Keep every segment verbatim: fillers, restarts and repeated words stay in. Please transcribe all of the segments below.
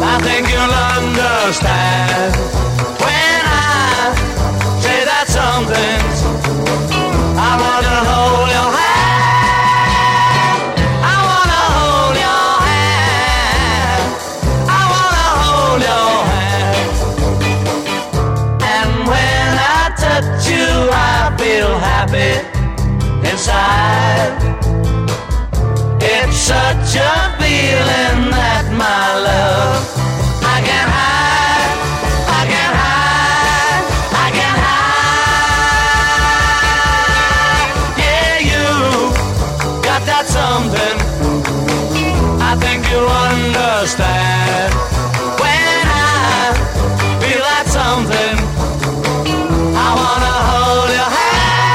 I think you'll understand when I say that something. I want to hold your hand. I want to hold your hand. I want to hold your hand. And when I touch you, I feel happy inside. It's such a feeling that my love I can hide, I can hide, I can hide. Yeah, you got that something. I think you understand when I feel that something. I wanna hold your hand.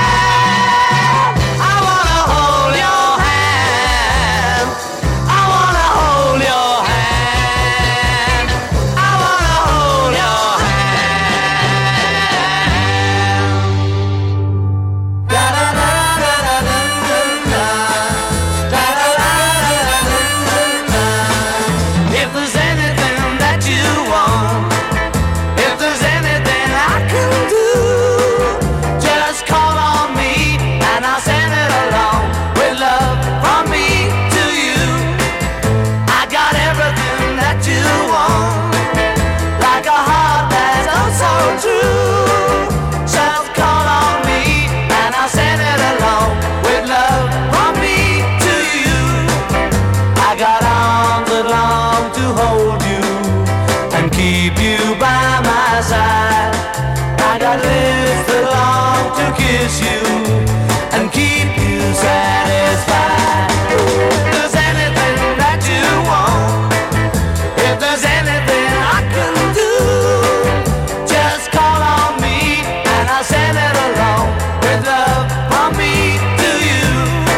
Kiss you and keep you satisfied. If there's anything that you want, if there's anything I can do, just call on me and I'll send it along with love from me to you.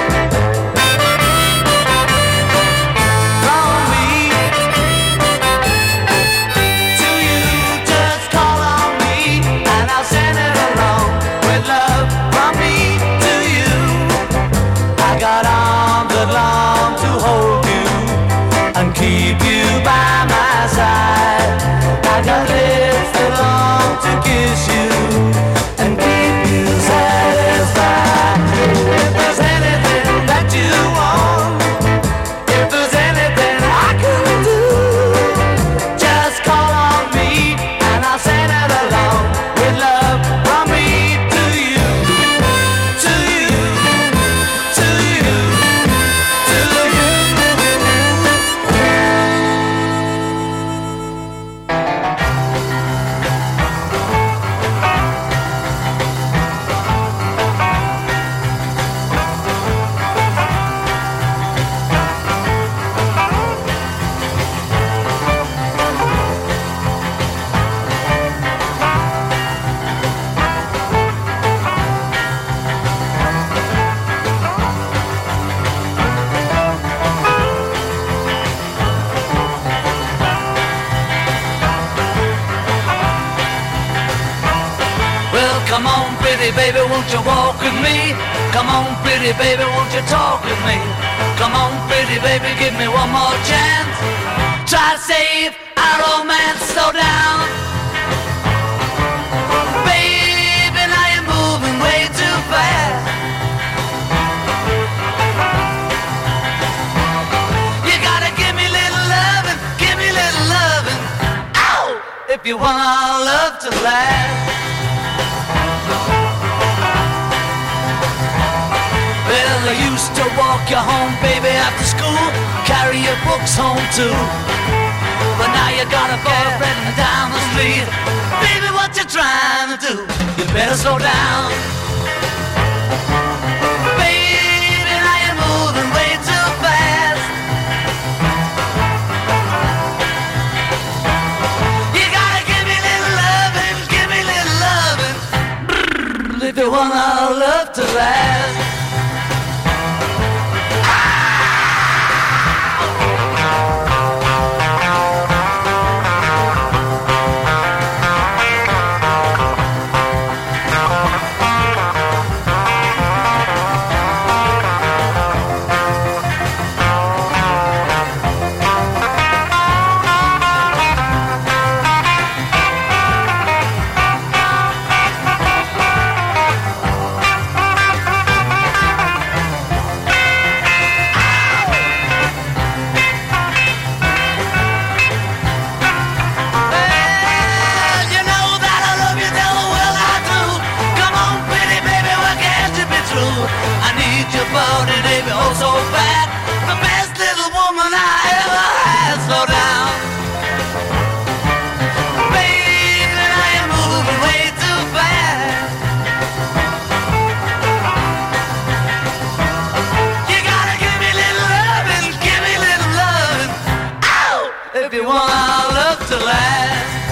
From me to you, just call on me and I'll send it along with love from me to you. I got arms that long to hold you and keep you by my side. I got lips that long to kiss you and keep you satisfied. If there's anything that you want, if there's anything I can do, just call on me and I'll send it along with love from me. Come on, pretty baby, won't you walk with me? Come on, pretty baby, won't you talk with me? Come on, pretty baby, give me one more chance. Try to save our romance, slow down. Baby, now you're moving way too fast. You gotta give me little loving, give me little loving. Ow! If you want our love to last. Well, I used to walk you home, baby, after school, carry your books home too. But now you got a boyfriend down the street. Baby, what you trying to do? You better slow down. Baby, now you're moving way too fast. You gotta give me little loving, give me little loving. If you want our love to last. love to last.